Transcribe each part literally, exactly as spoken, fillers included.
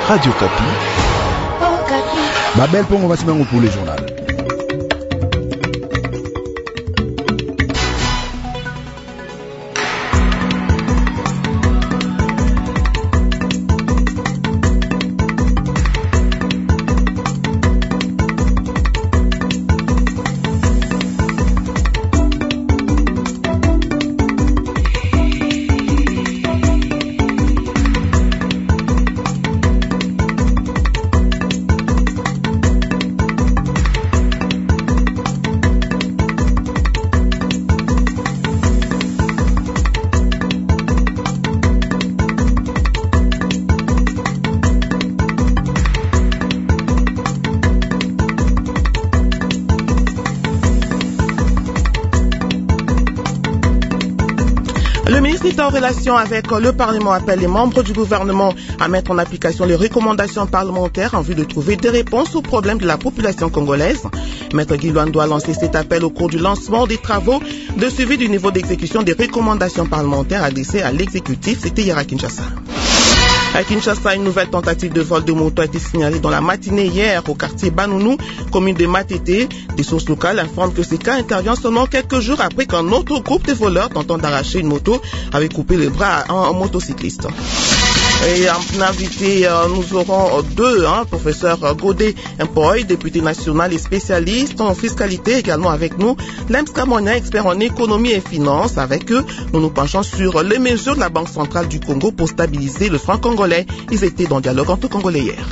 Radio Kapi. Oh, Kapi. Babel Pongo Basimango pour le journal. En relation avec le Parlement appelle les membres du gouvernement à mettre en application les recommandations parlementaires en vue de trouver des réponses aux problèmes de la population congolaise. Maître Guy Luando a lancé cet appel au cours du lancement des travaux de suivi du niveau d'exécution des recommandations parlementaires adressées à l'exécutif. C'était hier à Kinshasa. À Kinshasa, une nouvelle tentative de vol de moto a été signalée dans la matinée hier au quartier Banounou, commune de Matete. Des sources locales informent que ce cas intervient seulement quelques jours après qu'un autre groupe de voleurs tentant d'arracher une moto avait coupé le bras à un motocycliste. Et en invité, nous aurons deux, hein, professeur Godé Mpoy, député national et spécialiste en fiscalité, également avec nous. Lems Kamonia, expert en économie et finance. Avec eux, nous nous penchons sur les mesures de la Banque centrale du Congo pour stabiliser le franc congolais. Ils étaient dans le dialogue entre Congolais hier.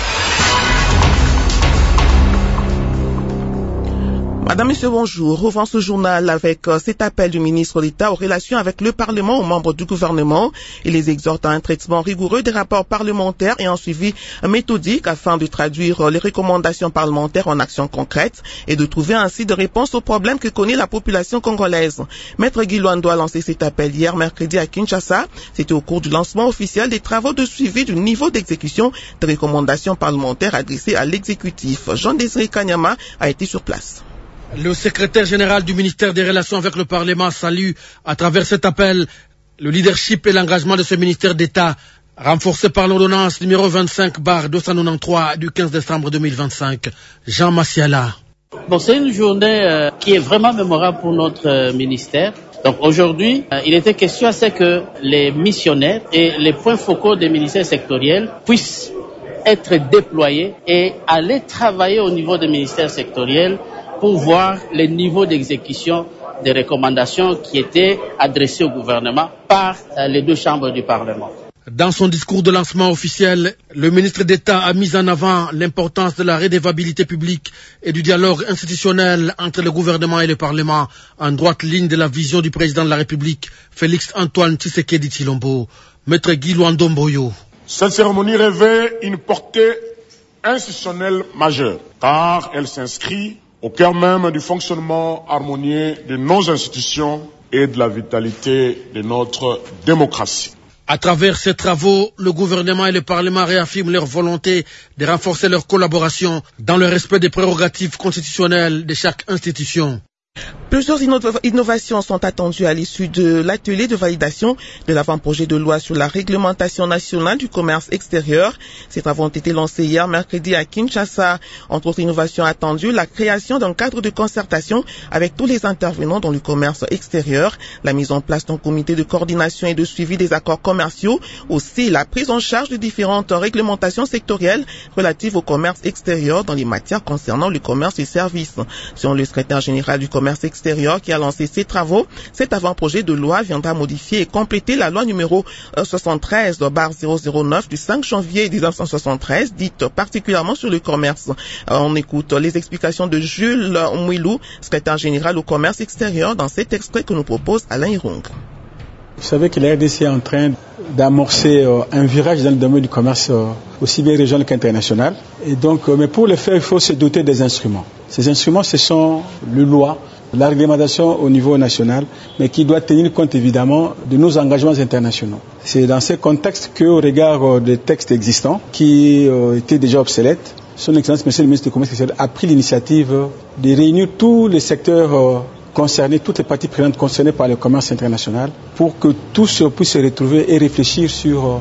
Madame, Monsieur, bonjour. Ouvrons ce journal avec euh, cet appel du ministre d'État aux relations avec le Parlement, aux membres du gouvernement. Il les exhorte à un traitement rigoureux des rapports parlementaires et un suivi méthodique afin de traduire euh, les recommandations parlementaires en actions concrètes et de trouver ainsi des réponses aux problèmes que connaît la population congolaise. Maître Guy Luando a lancé cet appel hier mercredi à Kinshasa. C'était au cours du lancement officiel des travaux de suivi du niveau d'exécution des recommandations parlementaires adressées à l'exécutif. Jean-Désiré Kanyama a été sur place. Le secrétaire général du ministère des Relations avec le Parlement salue, à travers cet appel, le leadership et l'engagement de ce ministère d'État, renforcé par l'ordonnance numéro vingt-cinq barre deux cent quatre-vingt-treize du quinze décembre deux mille vingt-cinq. Jean Massiala. Bon, c'est une journée euh, qui est vraiment mémorable pour notre euh, ministère. Donc aujourd'hui, euh, il était question à ce que les missionnaires et les points focaux des ministères sectoriels puissent être déployés et aller travailler au niveau des ministères sectoriels pour voir les niveaux d'exécution des recommandations qui étaient adressées au gouvernement par euh, les deux chambres du Parlement. Dans son discours de lancement officiel, le ministre d'État a mis en avant l'importance de la redevabilité publique et du dialogue institutionnel entre le gouvernement et le Parlement, en droite ligne de la vision du président de la République, Félix Antoine Tshisekedi Tshilombo. Maître Guy Luando Mboyo. Cette cérémonie revêt une portée institutionnelle majeure, car elle s'inscrit au cœur même du fonctionnement harmonieux de nos institutions et de la vitalité de notre démocratie. À travers ces travaux, le gouvernement et le Parlement réaffirment leur volonté de renforcer leur collaboration dans le respect des prérogatives constitutionnelles de chaque institution. Plusieurs innovations sont attendues à l'issue de l'atelier de validation de l'avant-projet de loi sur la réglementation nationale du commerce extérieur. Ces travaux ont été lancés hier mercredi à Kinshasa. Entre autres innovations attendues, la création d'un cadre de concertation avec tous les intervenants dans le commerce extérieur, la mise en place d'un comité de coordination et de suivi des accords commerciaux, aussi la prise en charge de différentes réglementations sectorielles relatives au commerce extérieur dans les matières concernant le commerce et services. Selon le secrétaire général du commerce extérieur qui a lancé ses travaux, cet avant-projet de loi viendra modifier et compléter la loi numéro soixante-treize barre zéro zéro neuf du cinq janvier mille neuf cent soixante-treize, dite particulièrement sur le commerce. On écoute les explications de Jules Mouilou, secrétaire général au commerce extérieur, dans cet extrait que nous propose Alain Irung. Vous savez que la R D C est en train d'amorcer euh, un virage dans le domaine du commerce euh, aussi bien régional qu'international. Et donc, euh, mais pour le faire, il faut se doter des instruments. Ces instruments, ce sont les lois, la réglementation au niveau national, mais qui doit tenir compte évidemment de nos engagements internationaux. C'est dans ce contexte qu'au regard euh, des textes existants, qui euh, étaient déjà obsolètes, Son Excellence, Monsieur le ministre du Commerce extérieur, a pris l'initiative de réunir tous les secteurs euh, concernés, toutes les parties prenantes concernées par le commerce international, pour que tous puissent se retrouver et réfléchir sur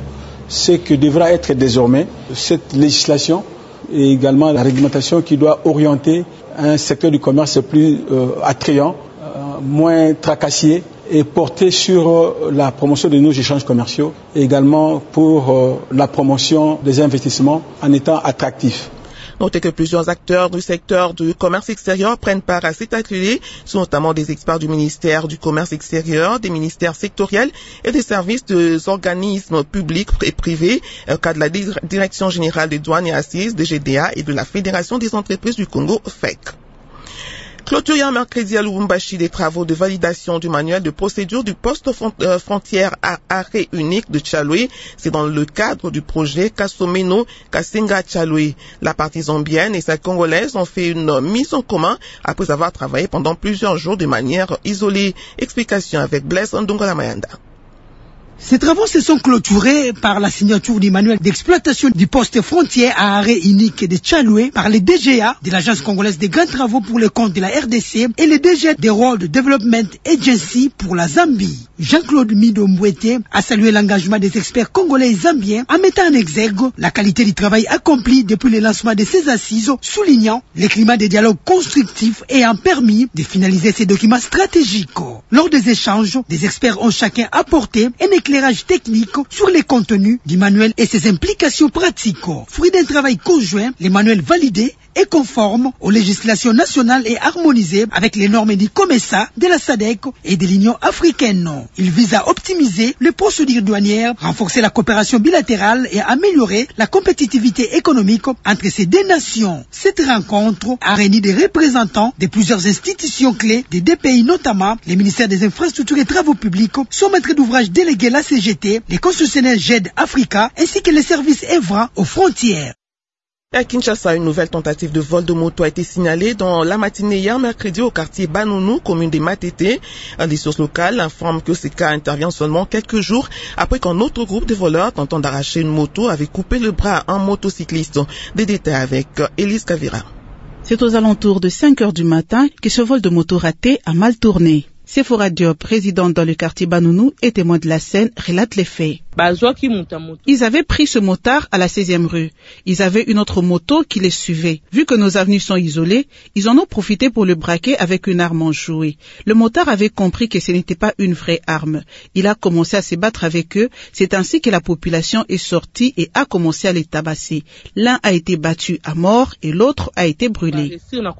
ce que devra être désormais cette législation et également la réglementation qui doit orienter un secteur du commerce plus euh, attrayant, euh, moins tracassier et porter sur euh, la promotion de nos échanges commerciaux et également pour euh, la promotion des investissements en étant attractifs. Notez que plusieurs acteurs du secteur du commerce extérieur prennent part à cet atelier, sont notamment des experts du ministère du commerce extérieur, des ministères sectoriels et des services des organismes publics et privés, au cas de la Direction générale des douanes et assises, D G D A et de la Fédération des entreprises du Congo, F E C. Clôturé un mercredi à Lubumbashi des travaux de validation du manuel de procédure du poste frontière à arrêt unique de Tchaloué. C'est dans le cadre du projet Kasomeno Kasenga Tchaloué. La partie zambienne et celle congolaise ont fait une mise en commun après avoir travaillé pendant plusieurs jours de manière isolée. Explication avec Blaise Ndongola Mayanda. Ces travaux se sont clôturés par la signature du manuel d'exploitation du poste frontière à arrêt unique de Tchaloué par les D G A de l'Agence congolaise des grands travaux pour le compte de la R D C et les D G des Road Development Agency pour la Zambie. Jean-Claude Mido Mbouete a salué l'engagement des experts congolais et zambiens en mettant en exergue la qualité du travail accompli depuis le lancement de ces assises, soulignant les climats de dialogue constructifs ayant permis de finaliser ces documents stratégiques. Lors des échanges, des experts ont chacun apporté un éclairage technique sur les contenus du manuel et ses implications pratiques. Fruit d'un travail conjoint, les manuels validés est conforme aux législations nationales et harmonisé avec les normes du COMESA, de la S A D C et de l'Union africaine. Il vise à optimiser les procédures douanières, renforcer la coopération bilatérale et améliorer la compétitivité économique entre ces deux nations. Cette rencontre a réuni des représentants de plusieurs institutions clés des deux pays, notamment les ministères des Infrastructures et Travaux Publics, son maître d'ouvrage délégué la C G T, les concessionnaires G E D Africa ainsi que les services œuvrant aux frontières. À Kinshasa, une nouvelle tentative de vol de moto a été signalée dans la matinée hier mercredi au quartier Banounou, commune des Matete. Des sources locales informent que ce cas intervient seulement quelques jours après qu'un autre groupe de voleurs tentant d'arracher une moto avait coupé le bras à un motocycliste. Des détails avec Élise Kavira. C'est aux alentours de cinq heures du matin que ce vol de moto raté a mal tourné. Sephora Diop, présidente dans le quartier Banounou et témoin de la scène, relate les faits. Ils avaient pris ce motard à la seizième rue. Ils avaient une autre moto qui les suivait. Vu que nos avenues sont isolées, ils en ont profité pour le braquer avec une arme enjouée. Le motard avait compris que ce n'était pas une vraie arme. Il a commencé à se battre avec eux. C'est ainsi que la population est sortie et a commencé à les tabasser. L'un a été battu à mort et l'autre a été brûlé.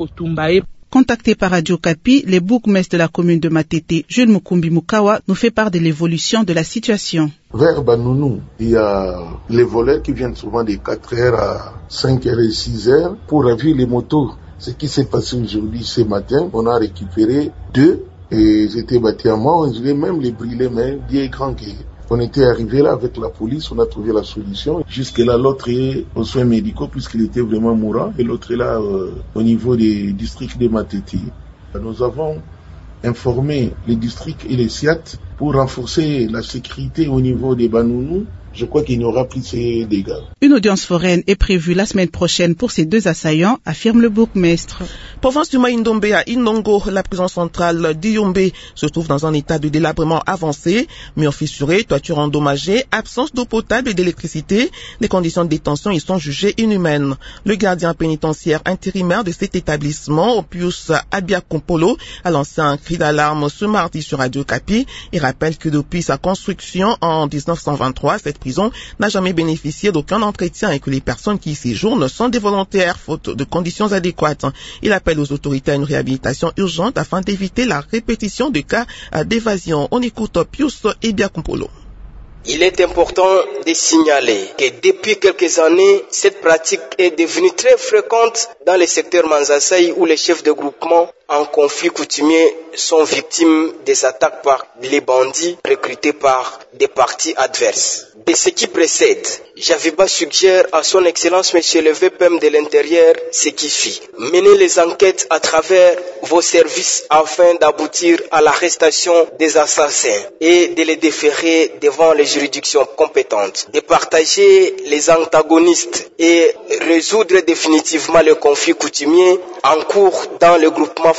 Contacté par Radio Kapi, les bourgmestres de la commune de Matete, Jules Mukumbi Mukawa, nous fait part de l'évolution de la situation. Vers Banounou, il y a les voleurs qui viennent souvent de quatre heures à cinq heures et six heures pour ravir les motos. Ce qui s'est passé aujourd'hui, ce matin, on a récupéré deux et ils étaient battus à mort. Je vais même les brûler, mais Dieu est grand. On était arrivé là avec la police, on a trouvé la solution. Jusque-là, l'autre est aux soins médicaux puisqu'il était vraiment mourant et l'autre est là euh, au niveau des districts de Matete. Nous avons informé les districts et les S I A T pour renforcer la sécurité au niveau des Banounou. Je crois qu'il n'y aura plus ces dégâts. Une audience foraine est prévue la semaine prochaine pour ces deux assaillants, affirme le bourgmestre. Province du Maïndombe à Inongo, la prison centrale d'Iyombe se trouve dans un état de délabrement avancé, murs fissurés, toitures endommagées, absence d'eau potable et d'électricité. Les conditions de détention y sont jugées inhumaines. Le gardien pénitentiaire intérimaire de cet établissement, Pius Abiakompolo, a lancé un cri d'alarme ce mardi sur Radio Kapi. Il rappelle que depuis sa construction en dix-neuf cent vingt-trois, cette prison n'a jamais bénéficié d'aucun entretien et que les personnes qui y séjournent sont des volontaires faute de conditions adéquates. Il appelle aux autorités à une réhabilitation urgente afin d'éviter la répétition de cas d'évasion. On écoute Pius Ebiakumpolo. Il est important de signaler que depuis quelques années, cette pratique est devenue très fréquente dans le secteur Manzasai où les chefs de groupement en conflit coutumier sont victimes des attaques par les bandits recrutés par des partis adverses. De ce qui précède, Javiba suggère à son Excellence Monsieur le V P M de l'Intérieur ce qui suit. Menez les enquêtes à travers vos services afin d'aboutir à l'arrestation des assassins et de les déférer devant les juridictions compétentes. De partager les antagonistes et résoudre définitivement le conflit coutumier en cours dans le groupement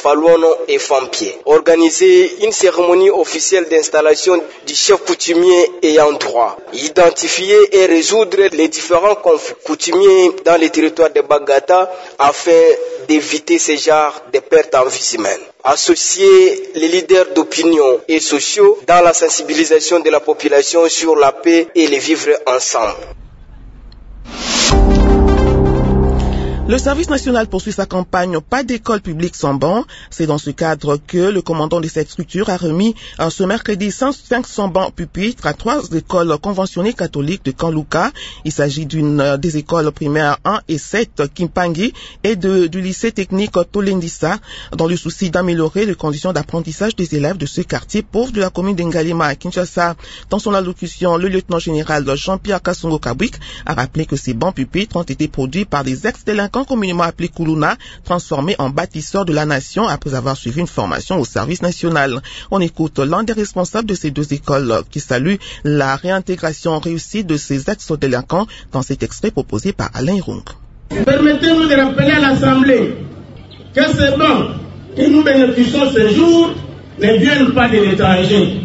Faluono et Fampier. Organiser une cérémonie officielle d'installation du chef coutumier ayant droit. Identifier et résoudre les différents conflits coutumiers dans les territoires de Bagata afin d'éviter ce genre de pertes en vie humaine. Associer les leaders d'opinion et sociaux dans la sensibilisation de la population sur la paix et le vivre ensemble. Le service national poursuit sa campagne Pas d'école publique sans banc. C'est dans ce cadre que le commandant de cette structure a remis ce mercredi cinq cents bancs pupitres à trois écoles conventionnées catholiques de Kanluka. Il s'agit d'une des écoles primaires un et sept Kimpangi et de, du lycée technique Tolendissa, dans le souci d'améliorer les conditions d'apprentissage des élèves de ce quartier pauvre de la commune d'Ngalima à Kinshasa. Dans son allocution, le lieutenant-général Jean-Pierre Kassongo Kabwik a rappelé que ces bancs pupitres ont été produits par des ex-délinquants communément appelé Kuluna, transformé en bâtisseur de la nation après avoir suivi une formation au service national. On écoute l'un des responsables de ces deux écoles qui salue la réintégration réussie de ces ex-délinquants dans cet extrait proposé par Alain Irung. Permettez-nous de rappeler à l'Assemblée que ces bancs que nous bénéficions ce jour ne viennent pas de l'étranger.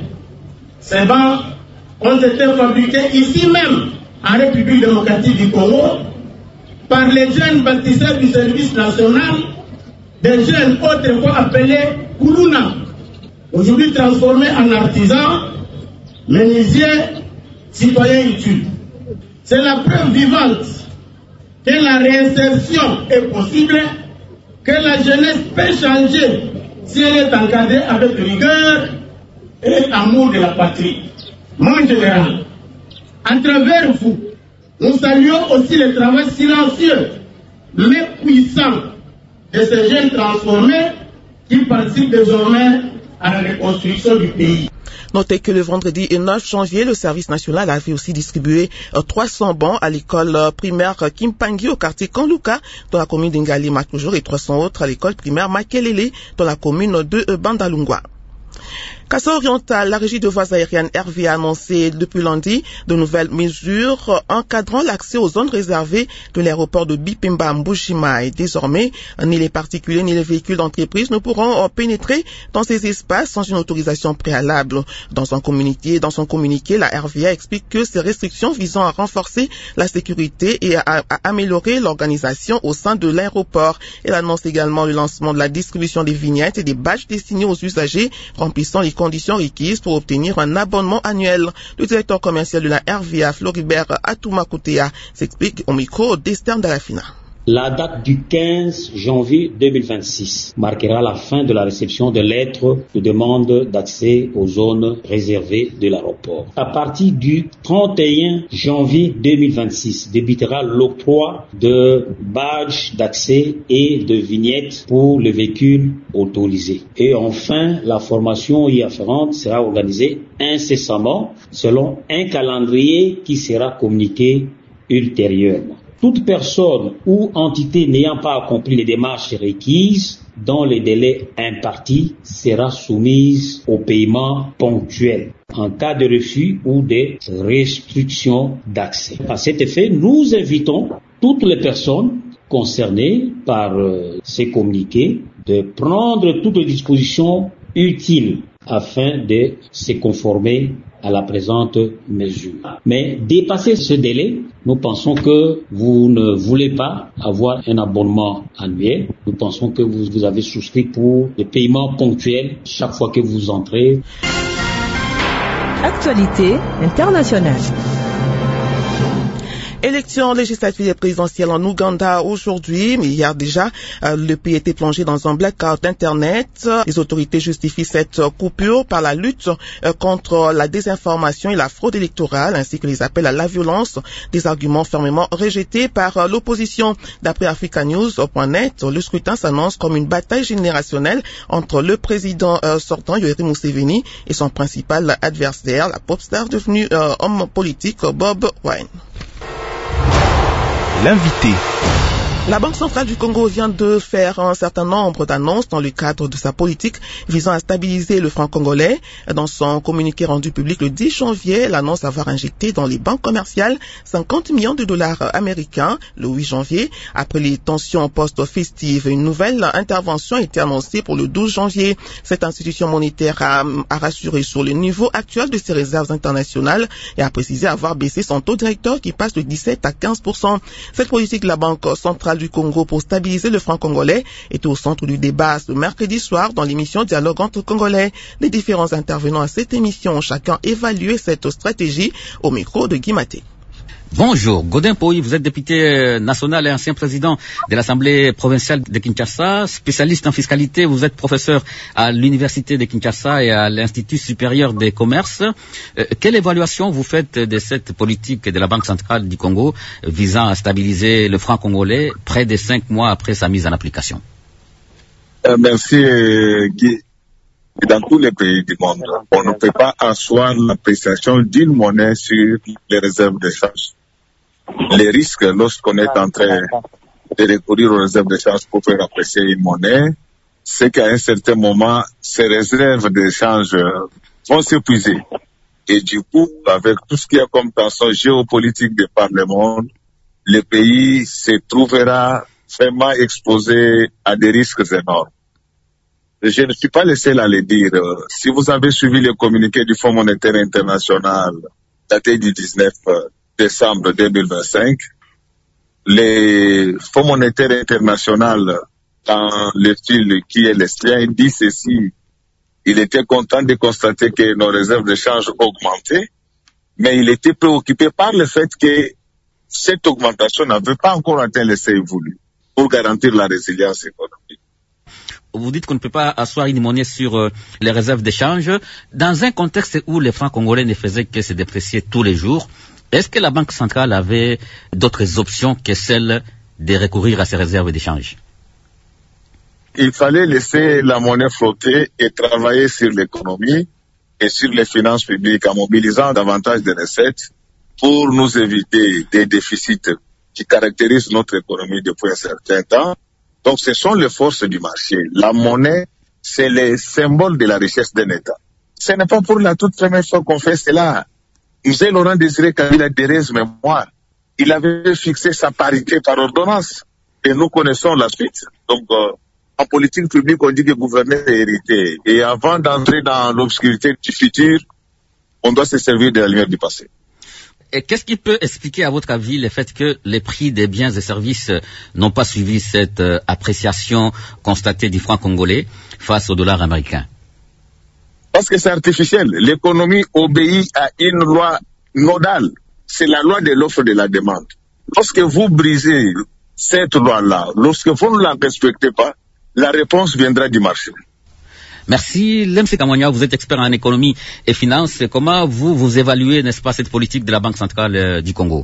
Ces bancs ont été fabriqués ici même en République démocratique du Congo par les jeunes bâtisseurs du service national, des jeunes autrefois appelés Kuluna, aujourd'hui transformés en artisans, menuisiers, citoyens utiles. C'est la preuve vivante que la réinsertion est possible, que la jeunesse peut changer si elle est encadrée avec rigueur et amour de la patrie. Mon général, à travers vous, nous saluons aussi le travail silencieux, mais puissant, de ces jeunes transformés qui participent désormais à la reconstruction du pays. Notez que le vendredi neuf janvier, le service national avait aussi distribué trois cents bancs à l'école primaire Kimpangi au quartier Kanluka dans la commune d'Ngalima toujours et trois cents autres à l'école primaire Makelele dans la commune de Bandalungwa. Kasso Oriental, la régie de voies aériennes R V A a annoncé depuis lundi de nouvelles mesures encadrant l'accès aux zones réservées de l'aéroport de Bipemba Mbushima et désormais, ni les particuliers ni les véhicules d'entreprise ne pourront pénétrer dans ces espaces sans une autorisation préalable. Dans un communiqué, dans son communiqué, la R V A explique que ces restrictions visant à renforcer la sécurité et à, à améliorer l'organisation au sein de l'aéroport. Elle annonce également le lancement de la distribution des vignettes et des badges destinés aux usagers remplissant les conditions requises pour obtenir un abonnement annuel. Le directeur commercial de la R V A, Floribert Atoumakoutea, s'explique au micro d'Esther Dalafina. La date du quinze janvier deux mille vingt-six marquera la fin de la réception de lettres de demande d'accès aux zones réservées de l'aéroport. À partir du trente et un janvier deux mille vingt-six débutera l'octroi de badges d'accès et de vignettes pour les véhicules autorisés. Et enfin, la formation y afférente sera organisée incessamment selon un calendrier qui sera communiqué ultérieurement. Toute personne ou entité n'ayant pas accompli les démarches requises dans les délais impartis sera soumise au paiement ponctuel en cas de refus ou de restriction d'accès. À cet effet, nous invitons toutes les personnes concernées par euh, ces communiqués de prendre toutes les dispositions utiles afin de se conformer à la présente mesure. Mais dépasser ce délai, nous pensons que vous ne voulez pas avoir un abonnement annuel. Nous pensons que vous, vous avez souscrit pour des paiements ponctuels chaque fois que vous entrez. Actualité internationale. Élection législative et présidentielle en Ouganda aujourd'hui, mais hier déjà, euh, le pays était plongé dans un blackout d'Internet. Les autorités justifient cette coupure par la lutte euh, contre la désinformation et la fraude électorale, ainsi que les appels à la violence, des arguments fermement rejetés par euh, l'opposition. D'après Africa News point net, le scrutin s'annonce comme une bataille générationnelle entre le président euh, sortant, Yoweri Museveni, et son principal adversaire, la pop star devenue euh, homme politique, Bob Wine. L'invité. La Banque centrale du Congo vient de faire un certain nombre d'annonces dans le cadre de sa politique visant à stabiliser le franc congolais. Dans son communiqué rendu public le dix janvier, elle annonce avoir injecté dans les banques commerciales cinquante millions de dollars américains le huit janvier. Après les tensions post-festives, une nouvelle intervention a été annoncée pour le douze janvier. Cette institution monétaire a, a rassuré sur le niveau actuel de ses réserves internationales et a précisé avoir baissé son taux directeur qui passe de dix-sept à quinze pour cent. Cette politique de la Banque centrale du Congo pour stabiliser le franc congolais était au centre du débat ce mercredi soir dans l'émission Dialogue entre Congolais. Les différents intervenants à cette émission ont chacun évalué cette stratégie au micro de Guy Maté. Bonjour, Godin Poyi, vous êtes député national et ancien président de l'Assemblée provinciale de Kinshasa, spécialiste en fiscalité, vous êtes professeur à l'Université de Kinshasa et à l'Institut supérieur des commerces. Euh, quelle évaluation vous faites de cette politique de la Banque centrale du Congo visant à stabiliser le franc congolais près de cinq mois après sa mise en application? euh, Merci Guy. Dans tous les pays du monde, on ne peut pas asseoir l'appréciation d'une monnaie sur les réserves de change. Les risques lorsqu'on est en train de recourir aux réserves de change pour faire apprécier une monnaie, c'est qu'à un certain moment, ces réserves de change vont s'épuiser. Et du coup, avec tout ce qu'il y a comme tension géopolitique de par le monde, le pays se trouvera vraiment exposé à des risques énormes. Je ne suis pas le seul à le dire. Si vous avez suivi le communiqué du Fonds monétaire international daté du dix-neuf décembre deux mille vingt-cinq, le Fonds monétaire international, dans le style qui est le sien, dit ceci. Il était content de constater que nos réserves de change augmentaient, mais il était préoccupé par le fait que cette augmentation n'avait pas encore atteint le seuil voulu pour garantir la résilience économique. Vous dites qu'on ne peut pas asseoir une monnaie sur euh, les réserves d'échange. Dans un contexte où les francs congolais ne faisaient que se déprécier tous les jours, est-ce que la Banque centrale avait d'autres options que celle de recourir à ces réserves d'échange? Il fallait laisser la monnaie flotter et travailler sur l'économie et sur les finances publiques en mobilisant davantage de recettes pour nous éviter des déficits qui caractérisent notre économie depuis un certain temps. Donc, ce sont les forces du marché. La monnaie, c'est le symbole de la richesse d'un État. Ce n'est pas pour la toute première fois qu'on fait cela. Monsieur Laurent Désiré Kabila Thérèse, mais moi, il avait fixé sa parité par ordonnance. Et nous connaissons la suite. Donc, euh, en politique publique, on dit que gouverner est hérité. Et avant d'entrer dans l'obscurité du futur, on doit se servir de la lumière du passé. Et qu'est-ce qui peut expliquer, à votre avis, le fait que les prix des biens et services n'ont pas suivi cette euh, appréciation constatée du franc congolais face au dollar américain? Parce que c'est artificiel. L'économie obéit à une loi nodale. C'est la loi de l'offre et de la demande. Lorsque vous brisez cette loi-là, lorsque vous ne la respectez pas, la réponse viendra du marché. Merci. Lemse Kamwanya, vous êtes expert en économie et finances. Comment vous, vous évaluez, n'est-ce pas, cette politique de la Banque centrale euh, du Congo?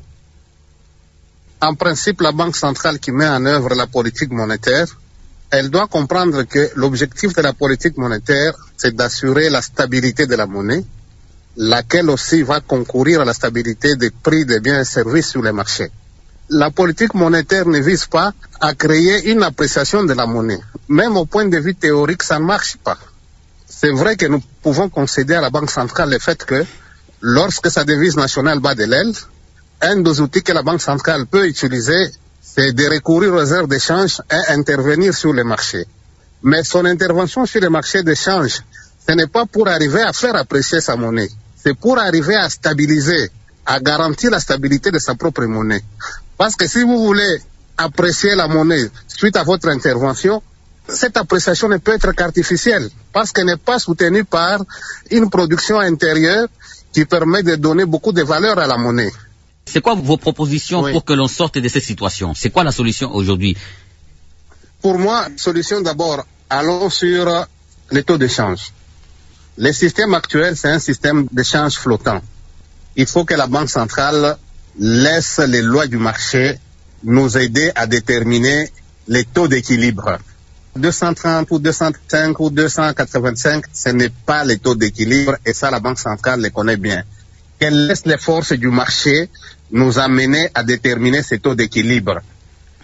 En principe, la Banque centrale qui met en œuvre la politique monétaire, elle doit comprendre que l'objectif de la politique monétaire, c'est d'assurer la stabilité de la monnaie, laquelle aussi va concourir à la stabilité des prix des biens et services sur les marchés. La politique monétaire ne vise pas à créer une appréciation de la monnaie. Même au point de vue théorique, ça ne marche pas. C'est vrai que nous pouvons concéder à la Banque centrale le fait que lorsque sa devise nationale bat de l'aile, un des outils que la Banque centrale peut utiliser, c'est de recourir aux réserves d'échange et intervenir sur les marchés. Mais son intervention sur les marchés d'échange, ce n'est pas pour arriver à faire apprécier sa monnaie. C'est pour arriver à stabiliser, à garantir la stabilité de sa propre monnaie. Parce que si vous voulez apprécier la monnaie suite à votre intervention, cette appréciation ne peut être qu'artificielle, parce qu'elle n'est pas soutenue par une production intérieure qui permet de donner beaucoup de valeur à la monnaie. C'est quoi vos propositions oui. pour que l'on sorte de cette situation? C'est quoi la solution aujourd'hui? Pour moi, solution d'abord, allons sur les taux d'échange. Le système actuel, c'est un système d'échange flottant. Il faut que la Banque centrale laisse les lois du marché nous aider à déterminer les taux d'équilibre. deux cent trente ou deux cent cinq ou deux cent quatre-vingt-cinq, ce n'est pas les taux d'équilibre et ça la Banque centrale les connaît bien. Qu'elle laisse les forces du marché nous amener à déterminer ces taux d'équilibre.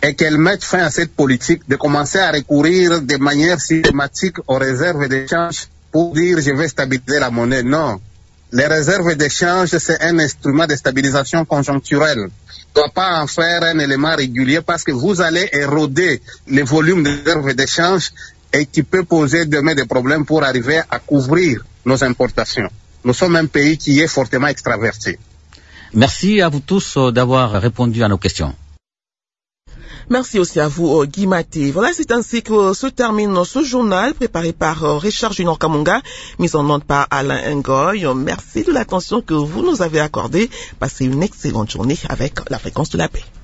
et qu'elle mette fin à cette politique de commencer à recourir de manière systématique aux réserves d'échange pour dire je vais stabiliser la monnaie. Non. Les réserves d'échange, c'est un instrument de stabilisation conjoncturelle. On ne doit pas en faire un élément régulier parce que vous allez éroder les volumes de réserves d'échange et qui peut poser demain des problèmes pour arriver à couvrir nos importations. Nous sommes un pays qui est fortement extraverti. Merci à vous tous d'avoir répondu à nos questions. Merci aussi à vous, Guy Maté. Voilà, c'est ainsi que se termine ce journal préparé par Richard Junior Kamunga, mis en onde par Alain Ngoy. Merci de l'attention que vous nous avez accordée. Passez une excellente journée avec la fréquence de la paix.